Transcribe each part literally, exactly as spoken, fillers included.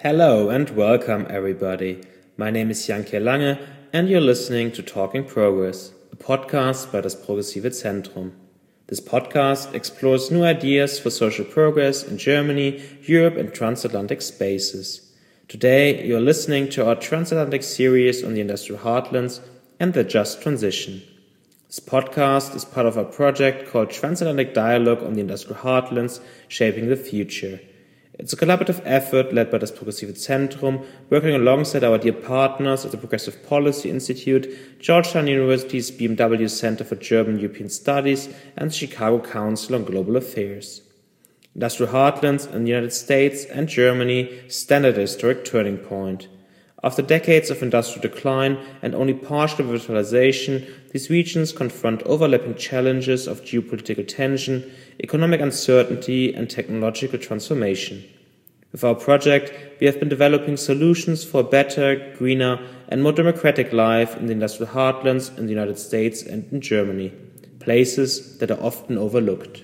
Hello and welcome everybody. My name is Janke Lange and you're listening to Talking Progress, a podcast by das Progressive Zentrum. This podcast explores new ideas for social progress in Germany, Europe and transatlantic spaces. Today you're listening to our transatlantic series on the industrial heartlands and the just transition. This podcast is part of our project called Transatlantic Dialogue on the Industrial Heartlands, Shaping the Future. It's a collaborative effort led by das Progressive Zentrum, working alongside our dear partners at the Progressive Policy Institute, Georgetown University's B M W Center for German European Studies, and the Chicago Council on Global Affairs. Industrial heartlands in the United States and Germany stand at a historic turning point. After decades of industrial decline and only partial revitalization, these regions confront overlapping challenges of geopolitical tension, economic uncertainty, and technological transformation. With our project, we have been developing solutions for a better, greener, and more democratic life in the industrial heartlands in the United States and in Germany, places that are often overlooked.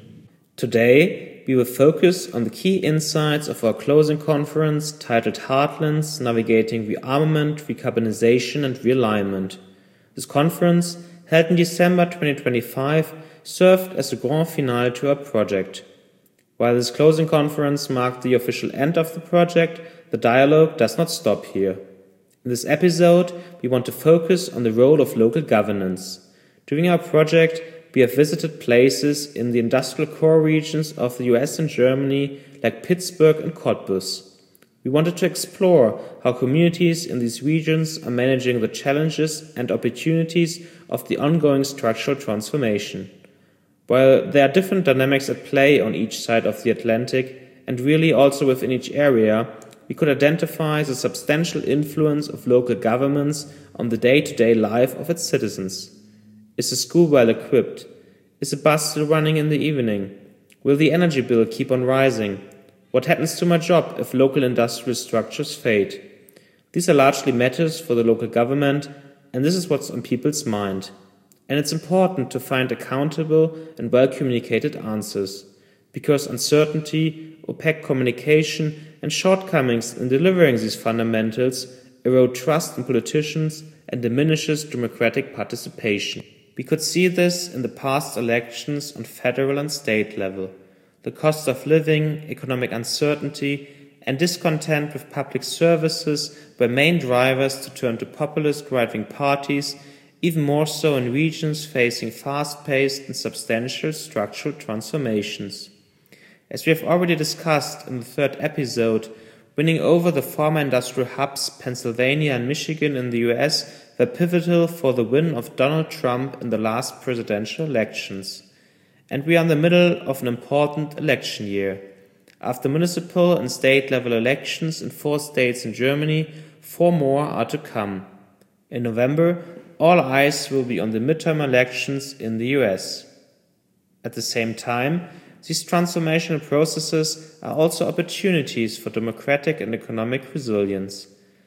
Today, we will focus on the key insights of our closing conference titled Heartlands, Navigating Rearmament, Recarbonization and Realignment. This conference, held in December twenty twenty-five, served as the grand finale to our project. While this closing conference marked the official end of the project, the dialogue does not stop here. In this episode, we want to focus on the role of local governance. During our project, we have visited places in the industrial core regions of the U S and Germany like Pittsburgh and Cottbus. We wanted to explore how communities in these regions are managing the challenges and opportunities of the ongoing structural transformation. While there are different dynamics at play on each side of the Atlantic, and really also within each area, we could identify the substantial influence of local governments on the day-to-day life of its citizens. Is the school well equipped? Is the bus still running in the evening? Will the energy bill keep on rising? What happens to my job if local industrial structures fade? These are largely matters for the local government, and this is what's on people's mind. And it's important to find accountable and well-communicated answers, because uncertainty, opaque communication, and shortcomings in delivering these fundamentals erode trust in politicians and diminishes democratic participation. We could see this in the past elections on federal and state level. The cost of living, economic uncertainty, and discontent with public services were main drivers to turn to populist right-wing parties, even more so in regions facing fast-paced and substantial structural transformations. As we have already discussed in the third episode, winning over the former industrial hubs Pennsylvania and Michigan in the U S were pivotal for the win of Donald Trump in the last presidential elections. And we are in the middle of an important election year. After municipal and state-level elections in four states in Germany, four more are to come. In November, all eyes will be on the midterm elections in the U S. At the same time, these transformational processes are also opportunities for democratic and economic resilience.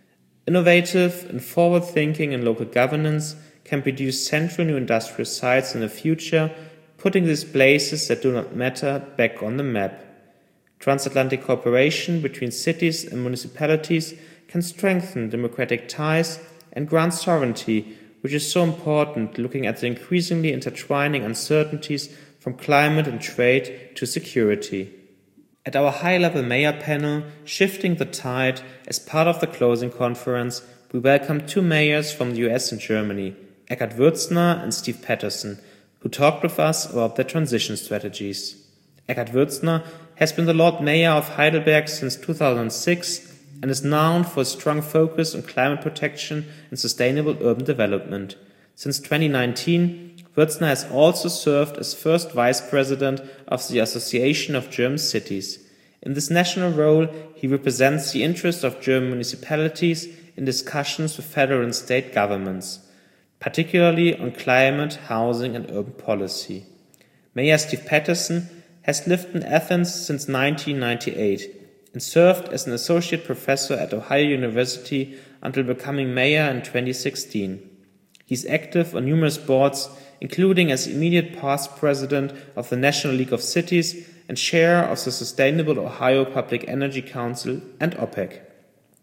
Innovative and forward-thinking in local governance can produce central new industrial sites in the future, putting these places that do not matter back on the map. Transatlantic cooperation between cities and municipalities can strengthen democratic ties and grant sovereignty, which is so important looking at the increasingly intertwining uncertainties from climate and trade to security. At our high-level mayor panel, Shifting the Tide, as part of the closing conference, we welcomed two mayors from the U S and Germany, Eckhard Würzner and Steve Patterson, who talked with us about their transition strategies. Eckhard Würzner has been the Lord Mayor of Heidelberg since two thousand six and is known for a strong focus on climate protection and sustainable urban development. Since twenty nineteen, Würzner has also served as first vice president of the Association of German Cities. In this national role, he represents the interests of German municipalities in discussions with federal and state governments, particularly on climate, housing and urban policy. Mayor Steve Patterson has lived in Athens since nineteen ninety-eight and served as an associate professor at Ohio University until becoming mayor in twenty sixteen. He's active on numerous boards, including as immediate past president of the National League of Cities and chair of the Sustainable Ohio Public Energy Council and OPEC.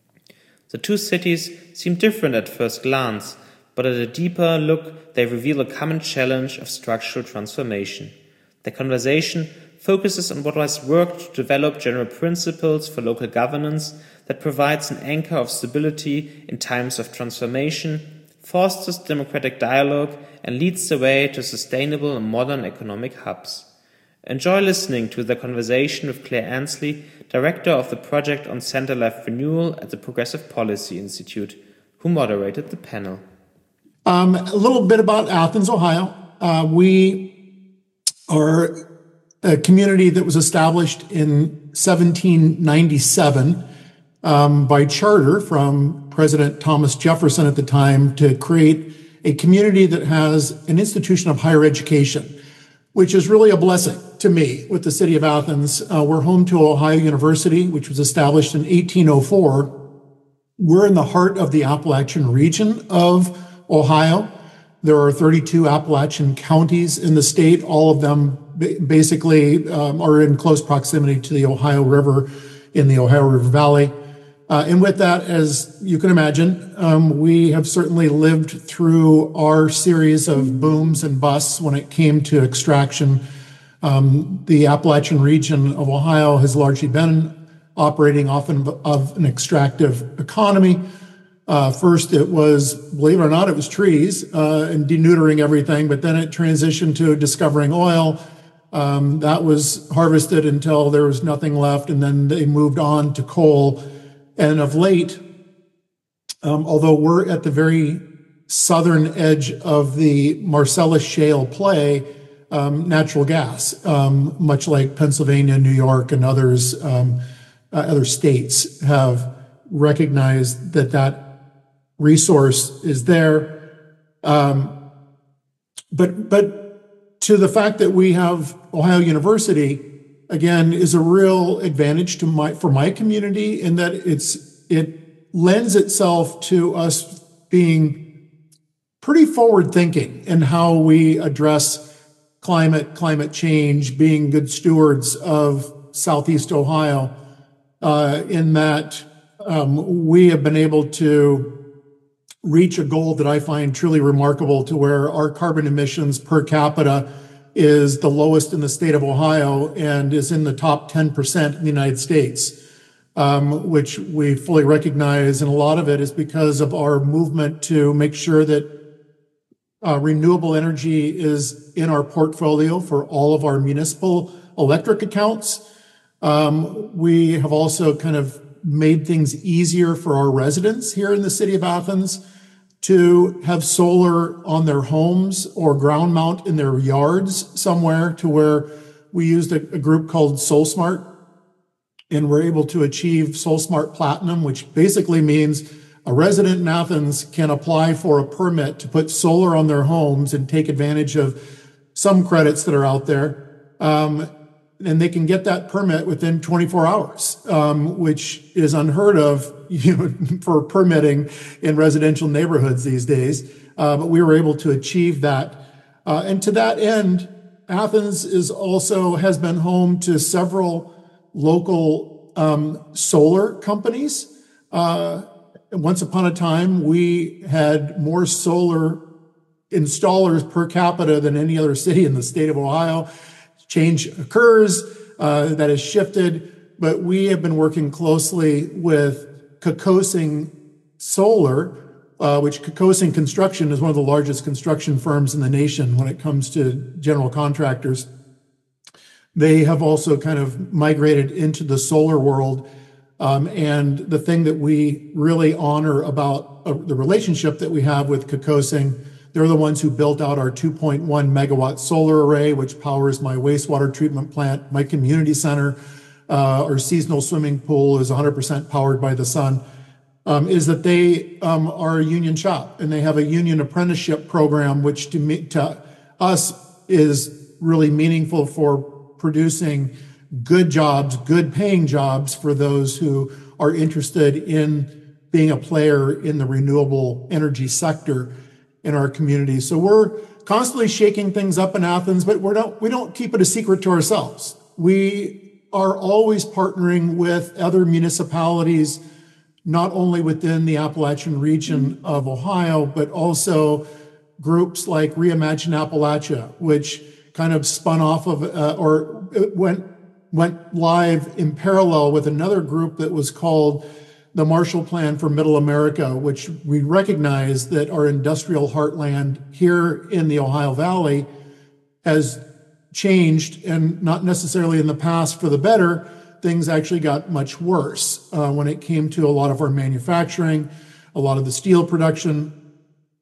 The two cities seem different at first glance, but at a deeper look they reveal a common challenge of structural transformation. The conversation focuses on what has worked to develop general principles for local governance that provides an anchor of stability in times of transformation, fosters democratic dialogue, and leads the way to sustainable and modern economic hubs. Enjoy listening to the conversation with Claire Ansley, Director of the Project on Center-Left Renewal at the Progressive Policy Institute, who moderated the panel. Um, a little bit about Athens, Ohio. Uh, we are a community that was established in seventeen ninety-seven um, by charter from President Thomas Jefferson at the time to create a community that has an institution of higher education, which is really a blessing to me with the city of Athens. Uh, we're home to Ohio University, which was established in eighteen oh four. We're in the heart of the Appalachian region of Ohio. There are thirty-two Appalachian counties in the state. All of them basically um, are in close proximity to the Ohio River in the Ohio River Valley. Uh, and with that, as you can imagine, um, we have certainly lived through our series of booms and busts when it came to extraction. Um, the Appalachian region of Ohio has largely been operating often of an extractive economy. Uh, first, it was, believe it or not, it was trees uh, and deneutering everything, but then it transitioned to discovering oil. Um, that was harvested until there was nothing left, and then they moved on to coal. And of late, um, although we're at the very southern edge of the Marcellus Shale play, um, natural gas, um, much like Pennsylvania, New York, and others, um, uh, other states have recognized that that resource is there. Um, but, but to the fact that we have Ohio University, again, is a real advantage to my, for my community in that it's, it lends itself to us being pretty forward thinking in how we address climate, climate change, being good stewards of Southeast Ohio, uh, in that, um, we have been able to reach a goal that I find truly remarkable, to where our carbon emissions per capita is the lowest in the state of Ohio and is in the top ten percent in the United States, um, which we fully recognize. And a lot of it is because of our movement to make sure that uh, renewable energy is in our portfolio for all of our municipal electric accounts. Um, we have also kind of made things easier for our residents here in the city of Athens to have solar on their homes or ground mount in their yards somewhere, to where we used a, a group called SolSmart, and we're able to achieve SolSmart Platinum, which basically means a resident in Athens can apply for a permit to put solar on their homes and take advantage of some credits that are out there. Um, and they can get that permit within twenty-four hours, um, which is unheard of, you know, for permitting in residential neighborhoods these days. Uh, but we were able to achieve that. Uh, and to that end, Athens is also has been home to several local um, solar companies. Uh, once upon a time, we had more solar installers per capita than any other city in the state of Ohio. Change occurs, uh, that has shifted, but we have been working closely with Kokosing Solar, uh, which Kokosing Construction is one of the largest construction firms in the nation when it comes to general contractors. They have also kind of migrated into the solar world. Um, and the thing that we really honor about uh, the relationship that we have with Kokosing, they're the ones who built out our two point one megawatt solar array, which powers my wastewater treatment plant, my community center. Uh, our seasonal swimming pool is one hundred percent powered by the sun. Um, is that they um, are a union shop, and they have a union apprenticeship program, which to, me, to us is really meaningful for producing good jobs, good paying jobs for those who are interested in being a player in the renewable energy sector in our community. So we're constantly shaking things up in Athens, but we're not, we don't keep it a secret to ourselves. We are always partnering with other municipalities not only within the Appalachian region of Ohio, but also groups like Reimagine Appalachia, which kind of spun off of uh, or went went live in parallel with another group that was called the Marshall Plan for Middle America, which we recognize that our industrial heartland here in the Ohio Valley has changed, and not necessarily in the past for the better. Things actually got much worse uh, when it came to a lot of our manufacturing, a lot of the steel production.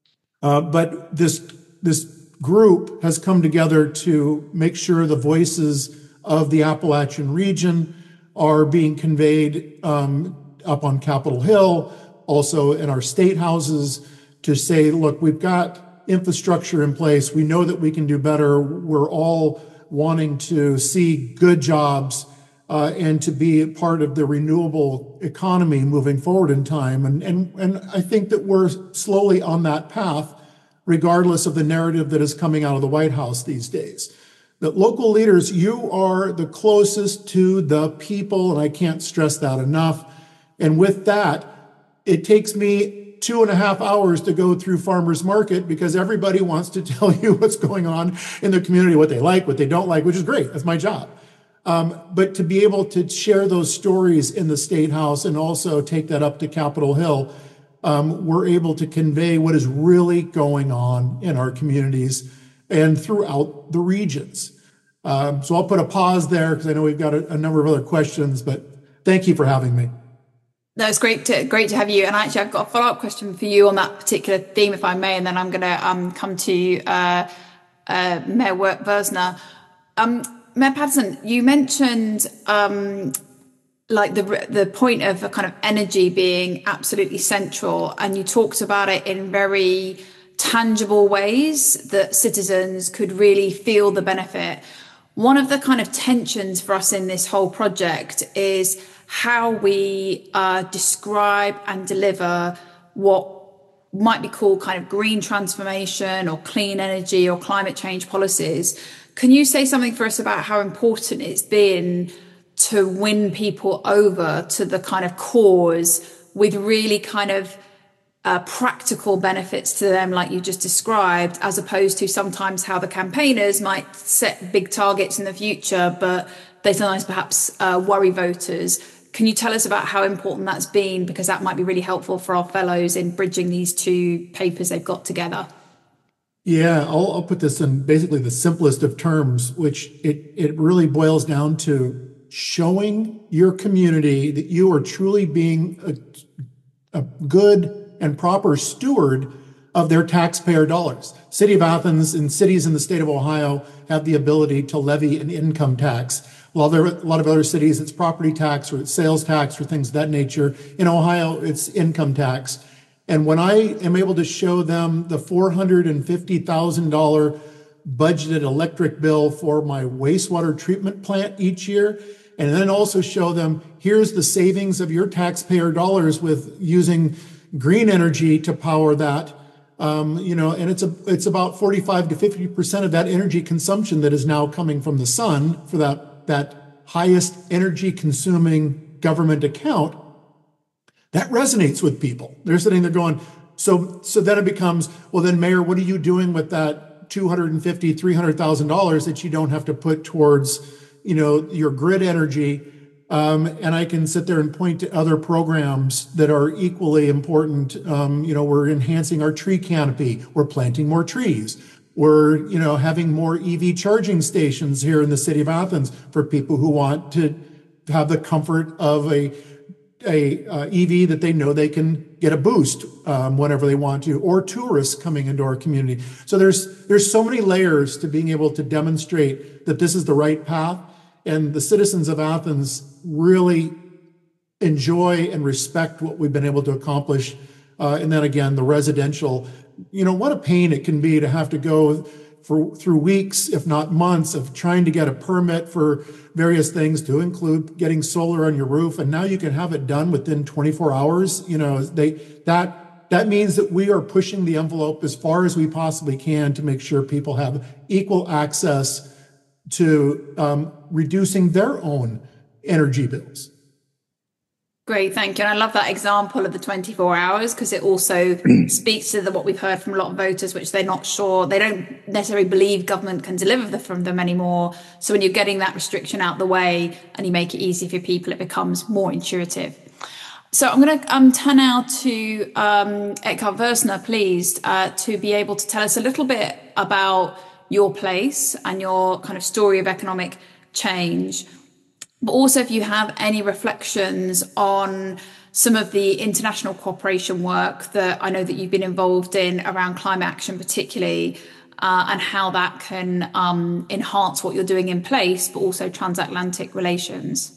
Uh, but this this group has come together to make sure the voices of the Appalachian region are being conveyed um, up on Capitol Hill, also in our state houses, to say, look, we've got infrastructure in place. We know that we can do better. We're all wanting to see good jobs uh, and to be part of the renewable economy moving forward in time. And, and, and I think that we're slowly on that path, regardless of the narrative that is coming out of the White House these days. That local leaders, you are the closest to the people, and I can't stress that enough. And with that, it takes me two and a half hours to go through farmers market because everybody wants to tell you what's going on in their community, what they like, what they don't like, which is great. That's my job. Um, but to be able to share those stories in the State House and also take that up to Capitol Hill, um, we're able to convey what is really going on in our communities and throughout the regions. Um, so I'll put a pause there because I know we've got a, a number of other questions, but thank you for having me. No, it's great to great to have you. And actually, I've got a follow-up question for you on that particular theme, if I may, and then I'm going to um, come to uh, uh, Mayor Wuersner. Um, Mayor Patterson, you mentioned um, like the the point of a kind of energy being absolutely central, and you talked about it in very tangible ways that citizens could really feel the benefit. One of the kind of tensions for us in this whole project is how we uh, describe and deliver what might be called kind of green transformation or clean energy or climate change policies. Can you say something for us about how important it's been to win people over to the kind of cause with really kind of uh, practical benefits to them, like you just described, as opposed to sometimes how the campaigners might set big targets in the future, but they sometimes perhaps uh, worry voters. Can you tell us about how important that's been? Because that might be really helpful for our fellows in bridging these two papers they've got together. Yeah, I'll, I'll put this in basically the simplest of terms, which it, it really boils down to showing your community that you are truly being a, a good and proper steward of their taxpayer dollars. City of Athens and cities in the state of Ohio have the ability to levy an income tax. While there are a lot of other cities, it's property tax or it's sales tax or things of that nature. In Ohio, it's income tax. And when I am able to show them the four hundred fifty thousand dollars budgeted electric bill for my wastewater treatment plant each year, and then also show them, here's the savings of your taxpayer dollars with using green energy to power that, um, you know, and it's a, it's about forty-five to fifty percent of that energy consumption that is now coming from the sun for that that highest energy consuming government account, that resonates with people. They're sitting there going, so so then it becomes, well then Mayor, what are you doing with that two hundred fifty thousand dollars, three hundred thousand dollars that you don't have to put towards, you know, your grid energy? Um, and I can sit there and point to other programs that are equally important. Um, you know, we're enhancing our tree canopy. We're planting more trees. We're, you know, having more E V charging stations here in the city of Athens for people who want to have the comfort of a, a uh, E V that they know they can get a boost um, whenever they want to, or tourists coming into our community. So there's there's so many layers to being able to demonstrate that this is the right path, and the citizens of Athens really enjoy and respect what we've been able to accomplish. Uh, and then again, the residential. You know, what a pain it can be to have to go for, through weeks, if not months, of trying to get a permit for various things, to include getting solar on your roof. And now you can have it done within twenty-four hours. You know, they that that means that we are pushing the envelope as far as we possibly can to make sure people have equal access to um, reducing their own energy bills. Great, thank you. And I love that example of the twenty-four hours because it also speaks to the, what we've heard from a lot of voters, which they're not sure, they don't necessarily believe government can deliver from them anymore. So when you're getting that restriction out the way and you make it easy for people, it becomes more intuitive. So I'm going to um, turn now to um, Eckhard Woessner, please, uh, to be able to tell us a little bit about your place and your kind of story of economic change. But also if you have any reflections on some of the international cooperation work that I know that you've been involved in around climate action particularly, uh, and how that can um, enhance what you're doing in place, but also transatlantic relations.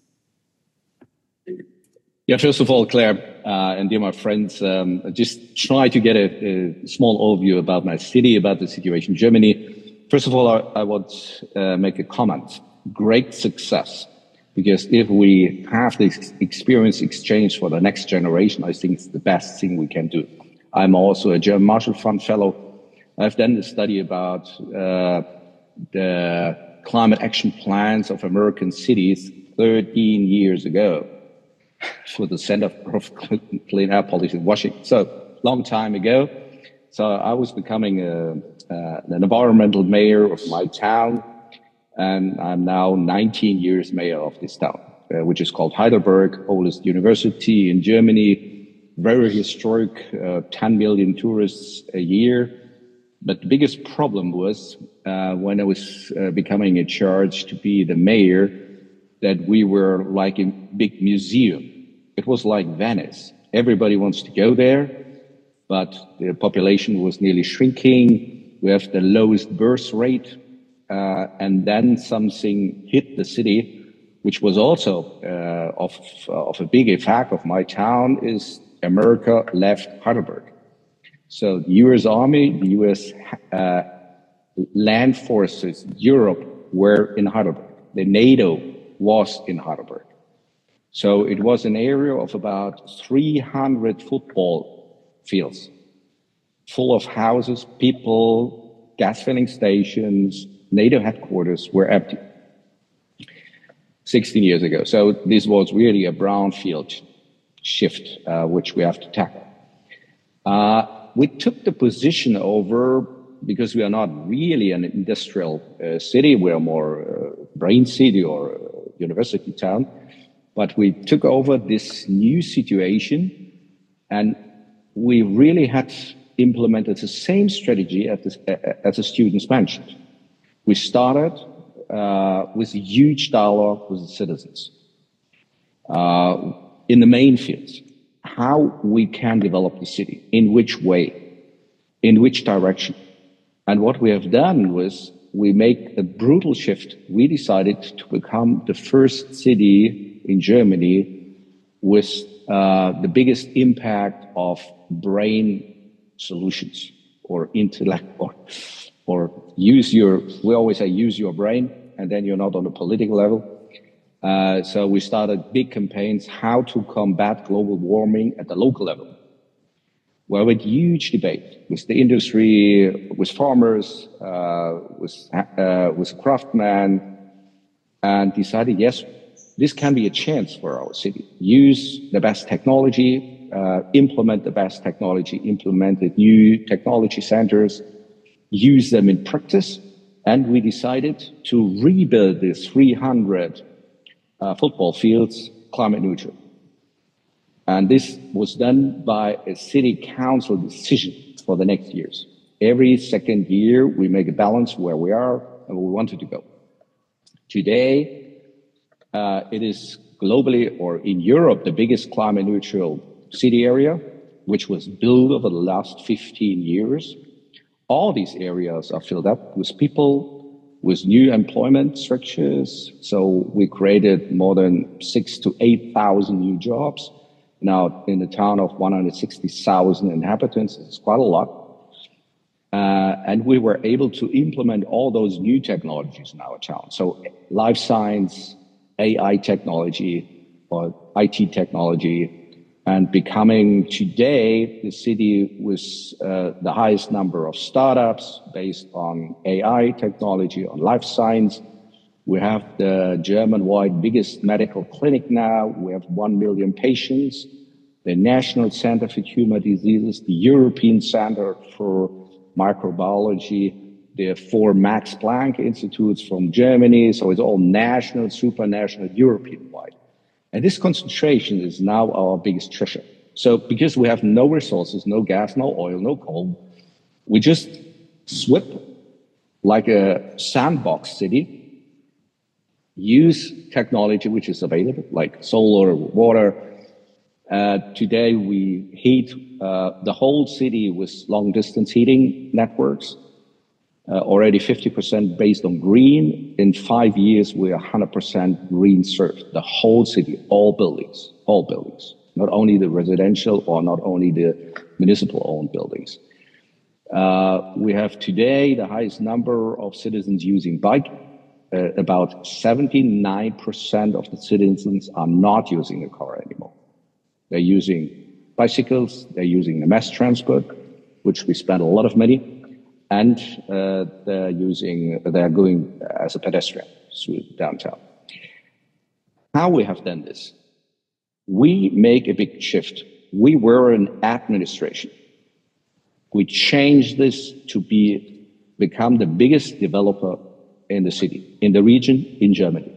Yeah, first of all, Claire, uh, and dear my friends, um, just try to get a, a small overview about my city, about the situation in Germany. First of all, I, I want to uh, make a comment. Great success. Because if we have this experience exchange for the next generation, I think it's the best thing we can do. I'm also a German Marshall Fund Fellow. I've done a study about uh, the climate action plans of American cities thirteen years ago for the Center for Clean Air Policy in Washington. So, long time ago. So I was becoming a, uh, an environmental mayor of my town. And I'm now nineteen years mayor of this town, uh, which is called Heidelberg, oldest university in Germany, very historic, uh, ten million tourists a year. But the biggest problem was uh, when I was uh, becoming in charge to be the mayor, that we were like a big museum. It was like Venice. Everybody wants to go there, but the population was nearly shrinking. We have the lowest birth rate. Uh, and then something hit the city, which was also uh, of, of a big effect of my town, is America left Heidelberg. So the U S Army, the U S uh, land forces, Europe were in Heidelberg. The NATO was in Heidelberg. So it was an area of about three hundred football fields, full of houses, people, gas filling stations. NATO headquarters were empty sixteen years ago. So this was really a brownfield shift, uh, which we have to tackle. Uh, we took the position over because we are not really an industrial uh, city. We are more uh, brain city or uh, university town. But we took over this new situation and we really had implemented the same strategy as the, as the students mentioned. We started uh, with a huge dialogue with the citizens uh, in the main fields. How we can develop the city, in which way, in which direction. And what we have done was we make a brutal shift. We decided to become the first city in Germany with uh, the biggest impact of brain solutions or intellect or or use your, we always say use your brain, and then you're not on a political level. Uh, so we started big campaigns, how to combat global warming at the local level. Well, we had huge debate with the industry, with farmers, uh, with, uh, with craftsmen, and decided, yes, this can be a chance for our city. Use the best technology, uh, implement the best technology, implement the new technology centers, use them in practice, and we decided to rebuild these three hundred uh, football fields climate neutral. And this was done by a city council decision for the next years. Every second year, we make a balance where we are and where we wanted to go. Today, uh, it is globally or in Europe, the biggest climate neutral city area, which was built over the last fifteen years. All these areas are filled up with people, with new employment structures. So we created more than six to eight thousand new jobs. Now in the town of one hundred sixty thousand inhabitants, it's quite a lot. Uh, and we were able to implement all those new technologies in our town. So life science, A I technology, or I T technology, and becoming today the city with uh, the highest number of startups based on A I technology, on life science, We have the German-wide biggest medical clinic now. We have one million patients. The National Center for Human Diseases, the European Center for Microbiology, the four Max Planck Institutes from Germany. So it's all national, supranational, European-wide. And this concentration is now our biggest treasure. So because we have no resources, no gas, no oil, no coal, we just swip like a sandbox city, use technology which is available, like solar, water. Uh, today we heat uh, the whole city with long-distance heating networks, uh, already fifty percent based on green. In five years, we're one hundred percent green served, the whole city, all buildings, all buildings, not only the residential or not only the municipal-owned buildings. Uh, we have today the highest number of citizens using bike. Uh, about seventy-nine percent of the citizens are not using a car anymore. They're using bicycles, they're using the mass transport, which we spend a lot of money, and uh, they're using, they're going as a pedestrian through downtown. How we have done this? We make a big shift. We were an administration. We changed this to be, become the biggest developer in the city, in the region, in Germany.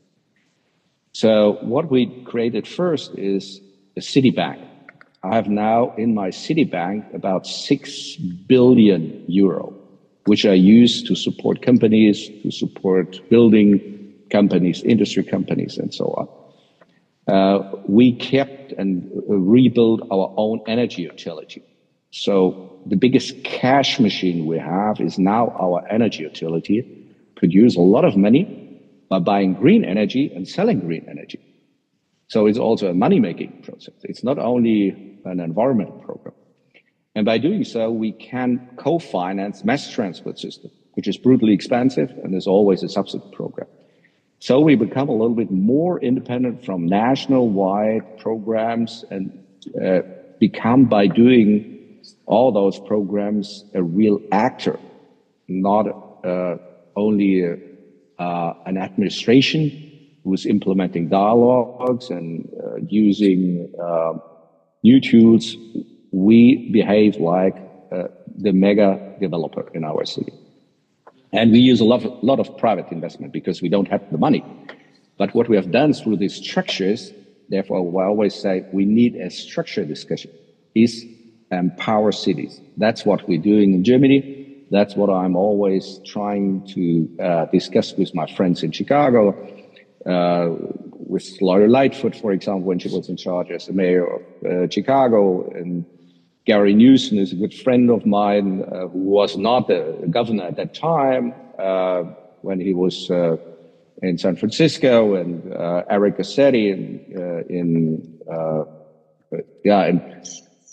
So what we created first is a city bank. I have now in my city bank about six billion euro, which I use to support companies, to support building companies, industry companies, and so on. Uh, we kept and rebuilt our own energy utility. So the biggest cash machine we have is now our energy utility, produce a lot of money by buying green energy and selling green energy. So it's also a money-making process. It's not only an environmental program. And by doing so, we can co-finance mass transport system, which is brutally expensive and is always a subsidy program. So we become a little bit more independent from national-wide programs and uh, become, by doing all those programs, a real actor, not uh, only uh, uh, an administration who's implementing dialogues and uh, using uh, new tools. We behave like uh, the mega developer in our city. And we use a lot, of, lot of private investment because we don't have the money. But what we have done through these structures, therefore I always say we need a structure discussion, is empower cities. That's what we're doing in Germany. That's what I'm always trying to uh, discuss with my friends in Chicago, uh, with Lori Lightfoot, for example, when she was in charge as the mayor of uh, Chicago. And Gary Newsom is a good friend of mine, uh, who was not the governor at that time, uh, when he was uh, in San Francisco, and uh, Eric Garcetti in, uh, in uh, yeah, in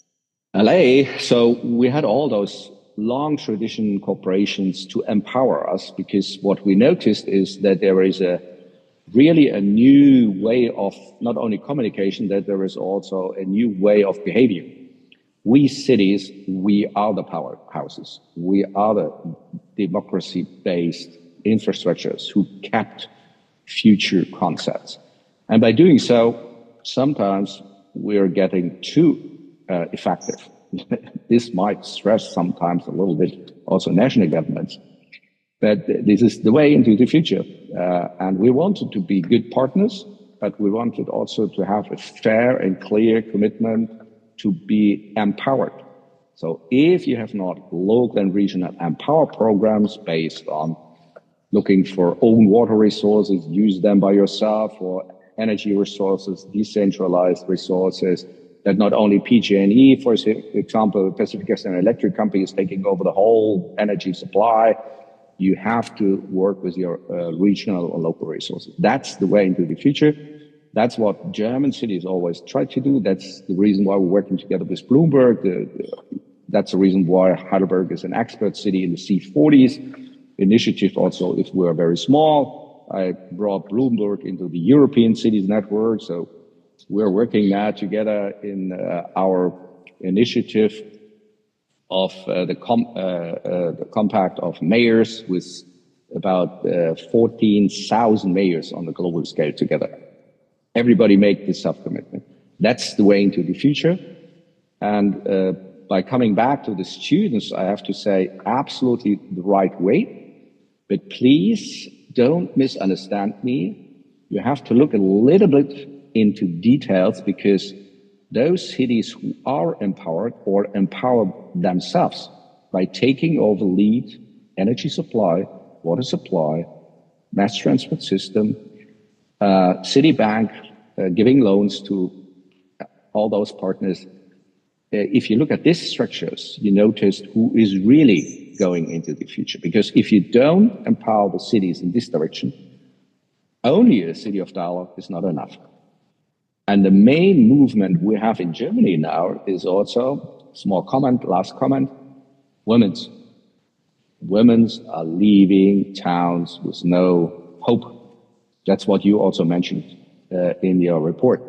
L A. So we had all those long tradition corporations to empower us, because what we noticed is that there is a really a new way of not only communication, that there is also a new way of behavior. We cities, we are the powerhouses. We are the democracy-based infrastructures who kept future concepts. And by doing so, sometimes we are getting too uh, effective. This might stress sometimes a little bit also national governments. But this is the way into the future. Uh, and we wanted to be good partners, but we wanted also to have a fair and clear commitment to be empowered. So if you have not local and regional empower programs based on looking for own water resources, use them by yourself, or energy resources, decentralized resources, that not only P G and E, for example, Pacific Gas and Electric Company is taking over the whole energy supply. You have to work with your uh, regional or local resources. That's the way into the future. That's what German cities always try to do. That's the reason why we're working together with Bloomberg. The, the, that's the reason why Heidelberg is an expert city in the C forties initiative. Also, if we are very small, I brought Bloomberg into the European Cities Network. So we're working now together in uh, our initiative of uh, the, com uh, uh, the compact of mayors with about uh, fourteen thousand mayors on the global scale together. Everybody make this self-commitment. That's the way into the future. And uh, by coming back to the students, I have to say absolutely the right way. But please don't misunderstand me. You have to look a little bit into details, because those cities who are empowered or empower themselves by taking over lead, energy supply, water supply, mass transport system, uh, Citibank uh, giving loans to all those partners. Uh, if you look at these structures, you notice who is really going into the future. Because if you don't empower the cities in this direction, only a city of dialogue is not enough. And the main movement we have in Germany now is also, small comment, last comment, women's. Women's are leaving towns with no hope. That's what you also mentioned uh, in your report.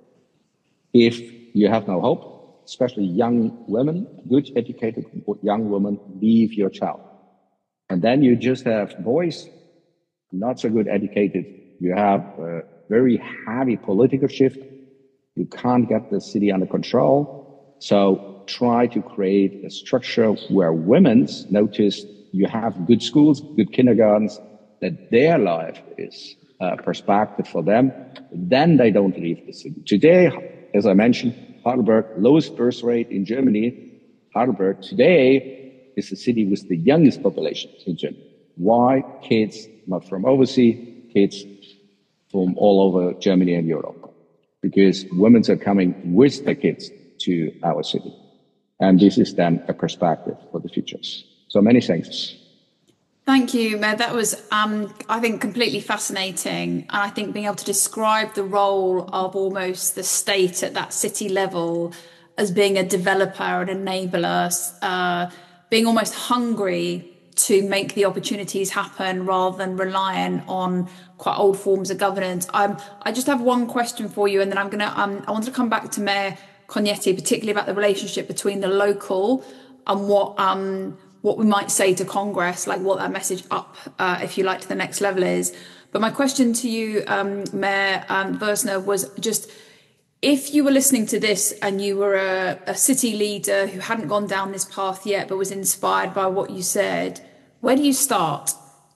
If you have no hope, especially young women, good educated young women, leave your town. And then you just have boys, not so good educated. You have a very heavy political shift. You can't get the city under control. So try to create a structure where women's notice you have good schools, good kindergartens, that their life is a perspective for them. Then they don't leave the city. Today, as I mentioned, Heidelberg, lowest birth rate in Germany. Heidelberg today is the city with the youngest population in Germany. Why? Kids not from overseas, kids from all over Germany and Europe. Because women are coming with their kids to our city. And this is then a perspective for the future. So many thanks. Thank you, Mayor. That was, um, I think, completely fascinating. And I think being able to describe the role of almost the state at that city level as being a developer, an enabler, uh, being almost hungry to make the opportunities happen rather than reliant on quite old forms of governance. Um, I just have one question for you, and then I'm going to, um, I want to come back to Mayor Cognetti, particularly about the relationship between the local and what, um, what we might say to Congress, like what that message up, uh, if you like, to the next level is. But my question to you, um, Mayor um, Wössner, was just, if you were listening to this and you were a, a city leader who hadn't gone down this path yet, but was inspired by what you said, where do you start?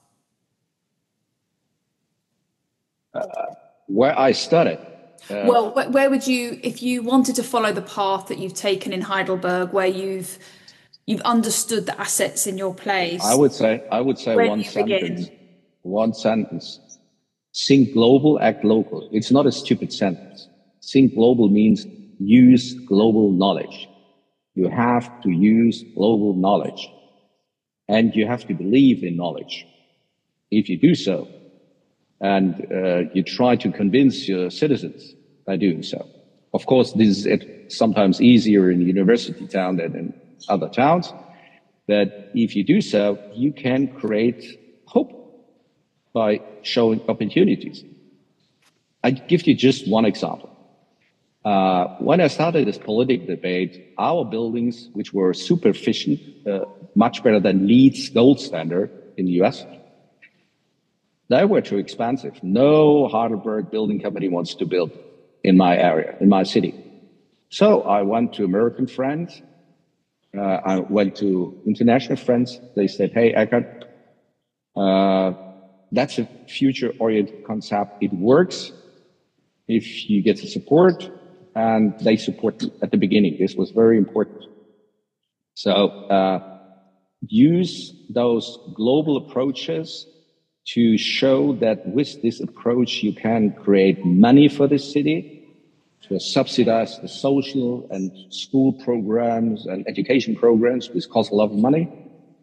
Uh, where I started. Uh, well, where, where would you, if you wanted to follow the path that you've taken in Heidelberg, where you've you've understood the assets in your place? I would say, I would say one sentence. Begin? One sentence. Think global, act local. It's not a stupid sentence. Think global means use global knowledge. You have to use global knowledge. And you have to believe in knowledge. If you do so, and uh, you try to convince your citizens by doing so. Of course, this is it, sometimes easier in a university town than in other towns. But if you do so, you can create hope by showing opportunities. I give you just one example. Uh, when I started this political debate, our buildings, which were super efficient, uh, much better than LEED's gold standard in the U S, they were too expensive. No Heidelberg building company wants to build in my area, in my city. So I went to American friends. Uh, I went to international friends. They said, hey, Eckhard, uh, that's a future-oriented concept. It works if you get the support, and they support at the beginning. This was very important. So uh, use those global approaches to show that with this approach, you can create money for the city, to subsidize the social and school programs and education programs, which cost a lot of money.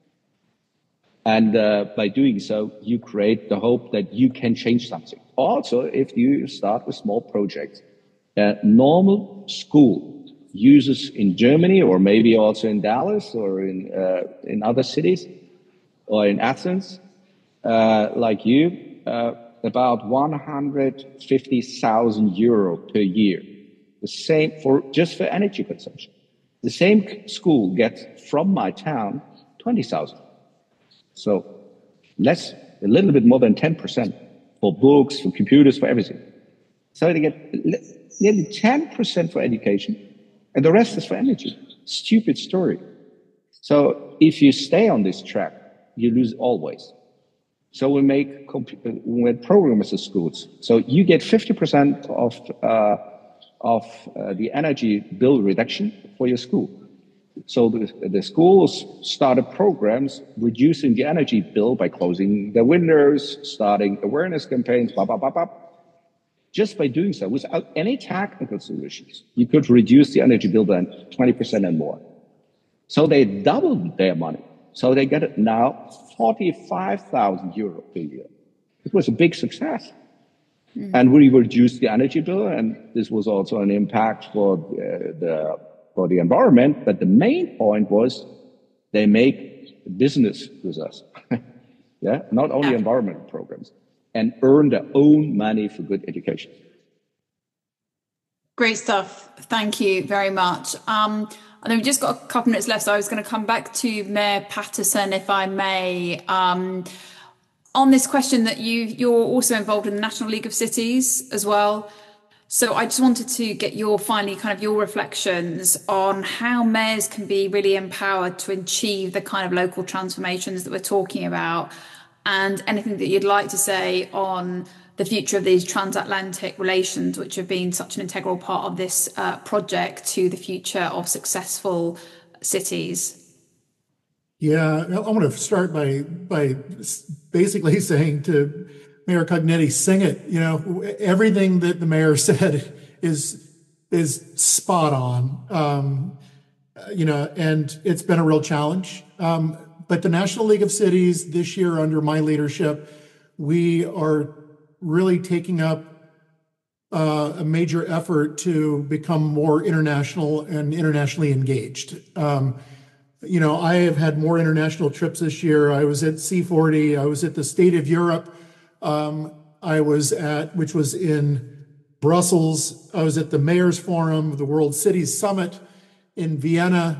And uh, by doing so, you create the hope that you can change something. Also, if you start with small projects, a normal school uses in Germany, or maybe also in Dallas or in, uh, in other cities, or in Athens, Uh, like you, uh, about one hundred fifty thousand euro per year. The same for just for energy consumption. The same school gets from my town twenty thousand. So let's a little bit more than ten percent for books, for computers, for everything. So they get nearly ten percent for education, and the rest is for energy. Stupid story. So if you stay on this track, you lose always. So we make we make programmers at schools. So you get fifty percent of uh, of uh, the energy bill reduction for your school. So the, the schools started programs reducing the energy bill by closing the windows, starting awareness campaigns, blah, blah, blah, blah. Just by doing so, without any technical solutions, you could reduce the energy bill by twenty percent and more. So they doubled their money. So they get now forty-five thousand euro per year. It was a big success. Mm. And we reduced the energy bill, and this was also an impact for the, the for the environment. But the main point was they make business with us. Yeah, not only yeah. environmental programs, and earn their own money for good education. Great stuff. Thank you very much. Um, and then we've just got a couple minutes left, so I was going to come back to Mayor Patterson, if I may, um, on this question that you, you're also involved in the National League of Cities as well. So I just wanted to get your finally kind of your reflections on how mayors can be really empowered to achieve the kind of local transformations that we're talking about, and anything that you'd like to say on the future of these transatlantic relations, which have been such an integral part of this uh, project to the future of successful cities. Yeah, I want to start by by basically saying to Mayor Cognetti, sing it. You know, everything that the mayor said is is spot on. Um, you know, and it's been a real challenge. Um, but the National League of Cities this year, under my leadership, we are really taking up uh, a major effort to become more international and internationally engaged. Um, you know, I have had more international trips this year. I was at C forty. I was at the State of Europe. Um, I was at, which was in Brussels. I was at the Mayor's Forum, the World Cities Summit in Vienna.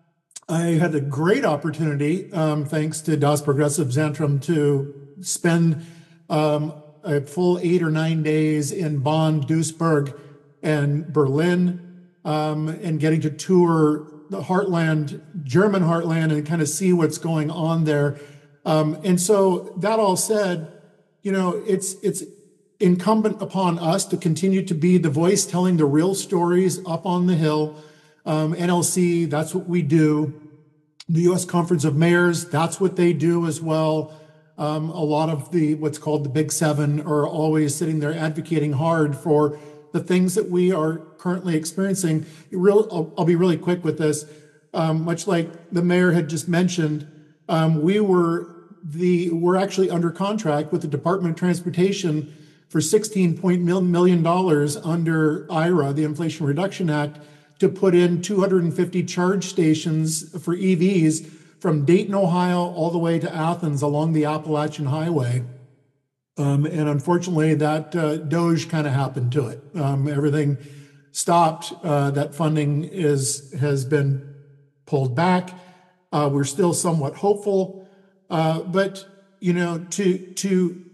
I had a great opportunity, um, thanks to Das Progressive Zentrum, to spend um, a full eight or nine days in Bonn, Duisburg, and Berlin, um, and getting to tour the heartland, German heartland, and kind of see what's going on there. Um, and so that all said, you know, it's it's incumbent upon us to continue to be the voice telling the real stories up on the Hill. Um, N L C, that's what we do. The U S Conference of Mayors, that's what they do as well. Um, a lot of the what's called the Big Seven are always sitting there advocating hard for the things that we are currently experiencing. Real, I'll, I'll be really quick with this. Um, much like the mayor had just mentioned, um, we were the we're actually under contract with the Department of Transportation for sixteen point one million dollars under I R A, the Inflation Reduction Act, to put in two hundred fifty charge stations for E Vs from Dayton, Ohio, all the way to Athens along the Appalachian Highway. Um, and unfortunately, that uh, Doge kind of happened to it. Um, everything stopped. Uh, that funding is has been pulled back. Uh, we're still somewhat hopeful, uh, but you know, to to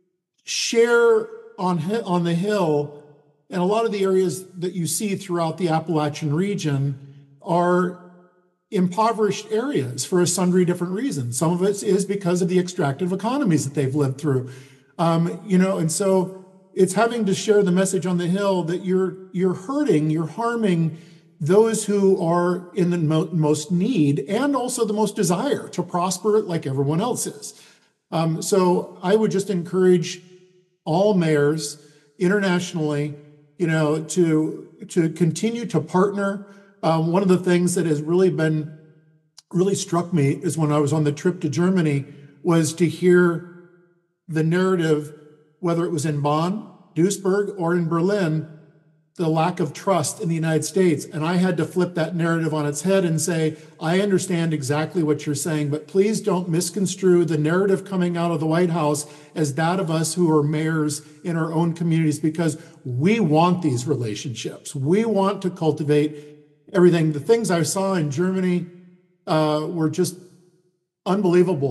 share on on the Hill, and a lot of the areas that you see throughout the Appalachian region are impoverished areas for a sundry different reasons. Some of it is because of the extractive economies that they've lived through. Um, you know, and so it's having to share the message on the Hill that you're you're hurting, you're harming those who are in the mo- most need and also the most desire to prosper like everyone else is. Um, so I would just encourage all mayors internationally, you know, to to continue to partner. Um, one of the things that has really been really struck me is when I was on the trip to Germany was to hear the narrative, whether it was in Bonn, Duisburg, or in Berlin, the lack of trust in the United States. And I had to flip that narrative on its head and say, I understand exactly what you're saying, but please don't misconstrue the narrative coming out of the White House as that of us who are mayors in our own communities, because we want these relationships. We want to cultivate everything. The things I saw in Germany uh, were just unbelievable.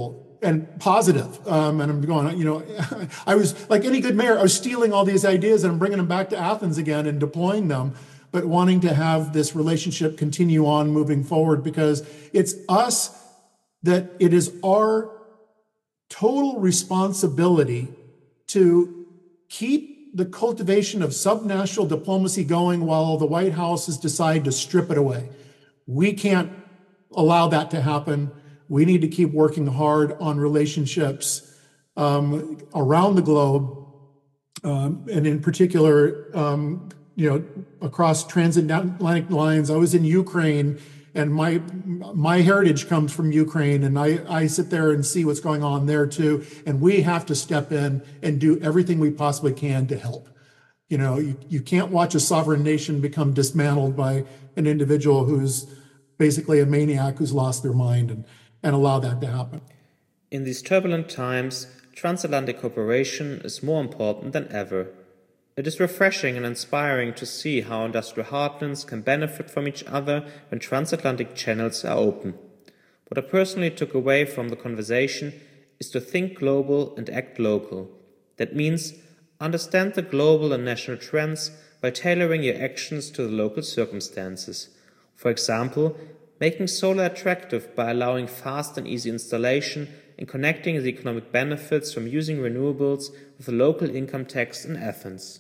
and positive. Um, and I'm going, you know, I was like any good mayor, I was stealing all these ideas and I'm bringing them back to Athens again and deploying them, but wanting to have this relationship continue on moving forward, because it's us that it is our total responsibility to keep the cultivation of subnational diplomacy going while the White House has decided to strip it away. We can't allow that to happen. We need to keep working hard on relationships um, around the globe, um, and in particular, um, you know, across transatlantic lines. I was in Ukraine, and my my heritage comes from Ukraine, and I, I sit there and see what's going on there too. And we have to step in and do everything we possibly can to help. You know, you, you can't watch a sovereign nation become dismantled by an individual who's basically a maniac who's lost their mind, and, and allow that to happen. In these turbulent times, transatlantic cooperation is more important than ever. It is refreshing and inspiring to see how industrial heartlands can benefit from each other when transatlantic channels are open. What I personally took away from the conversation is to think global and act local. That means understand the global and national trends by tailoring your actions to the local circumstances. For example, making solar attractive by allowing fast and easy installation and connecting the economic benefits from using renewables with a local income tax in Athens.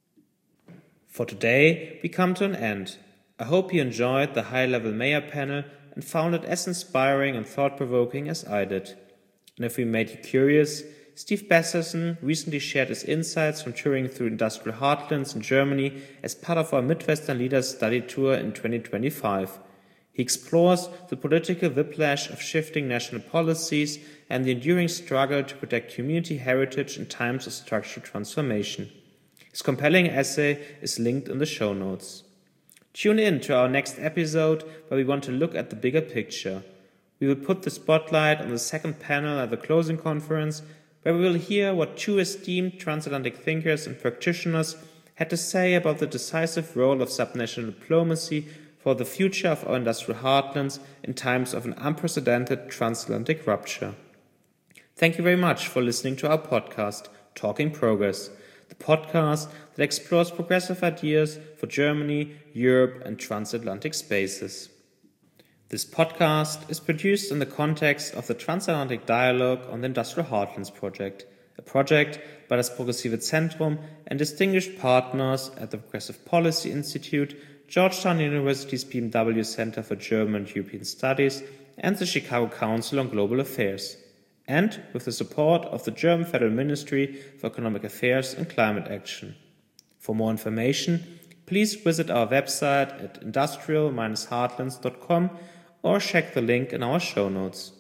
For today, we come to an end. I hope you enjoyed the high-level mayor panel and found it as inspiring and thought-provoking as I did. And if we made you curious, Steve Besserson recently shared his insights from touring through industrial heartlands in Germany as part of our Midwestern Leaders Study Tour in twenty twenty-five. He explores the political whiplash of shifting national policies and the enduring struggle to protect community heritage in times of structural transformation. His compelling essay is linked in the show notes. Tune in to our next episode where we want to look at the bigger picture. We will put the spotlight on the second panel at the closing conference, where we will hear what two esteemed transatlantic thinkers and practitioners had to say about the decisive role of subnational diplomacy for the future of our industrial heartlands in times of an unprecedented transatlantic rupture. Thank you very much for listening to our podcast, Talking Progress, the podcast that explores progressive ideas for Germany, Europe, and transatlantic spaces. This podcast is produced in the context of the Transatlantic Dialogue on the Industrial Heartlands Project, a project by das Progressive Zentrum and distinguished partners at the Progressive Policy Institute, Georgetown University's B M W Center for German and European Studies, and the Chicago Council on Global Affairs, and with the support of the German Federal Ministry for Economic Affairs and Climate Action. For more information, please visit our website at industrial dash heartlands dot com or check the link in our show notes.